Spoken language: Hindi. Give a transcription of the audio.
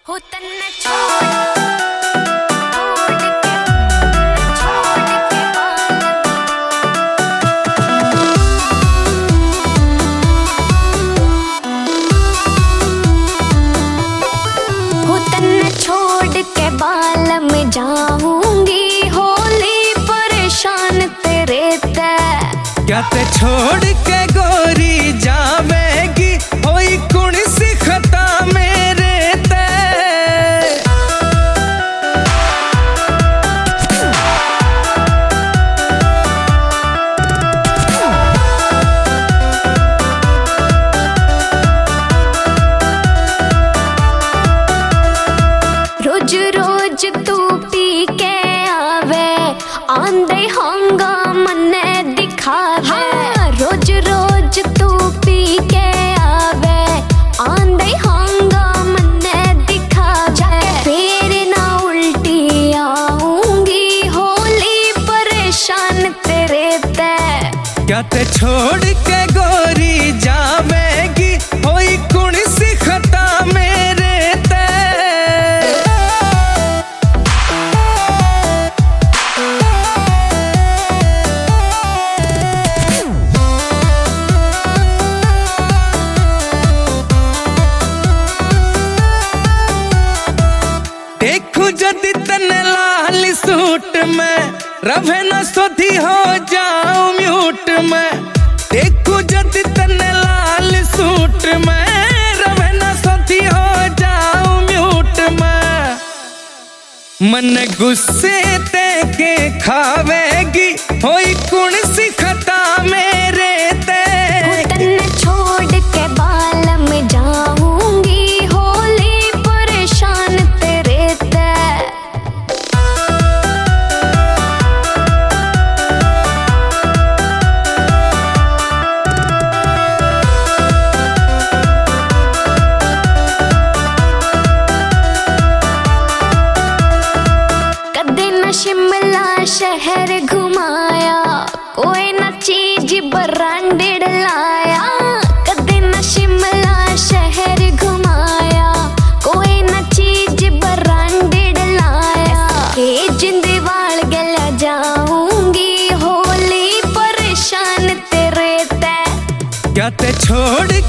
हो तन्ने छोड़ के बाल में जाऊंगी होली परेशान तेरे ते क्या ते छोड़ के गोरी जावेगी होई कुण सिखता मेरे ते रोज रोज तू पी के आवे आंधे होंगा मन्ने दिखावे हाँ। रोज रोज तू पी के आवे आंधे होंगा मन्ने दिखावे फिर ना उल्टी आऊंगी होली परेशान तेरे ते क्या ते छोड़ के गोरी जावेगी होई कुण सिखता मेरे ते देखू जदि तने लाल सूट में रवे न सोधी हो जाऊं म्यूट में देखू जदि तने लाल सूट में रवे न सोधी हो जाऊं म्यूट में मन गुस्से ते के खावेगी होई कुण सिखता मेरे ते तन्ने छोड़ के बाल में जाऊंगी होली परेशान तेरे ते कदे न शिमला शहर घुमाया कोई न चीज ब्रांडेड लाया कदे न शिमला शहर घुमाया कोई न चीज ब्रांडेड लाया के जिंदवाल गला जाऊंगी होली परेशान तेरे ते क्या ते छोड़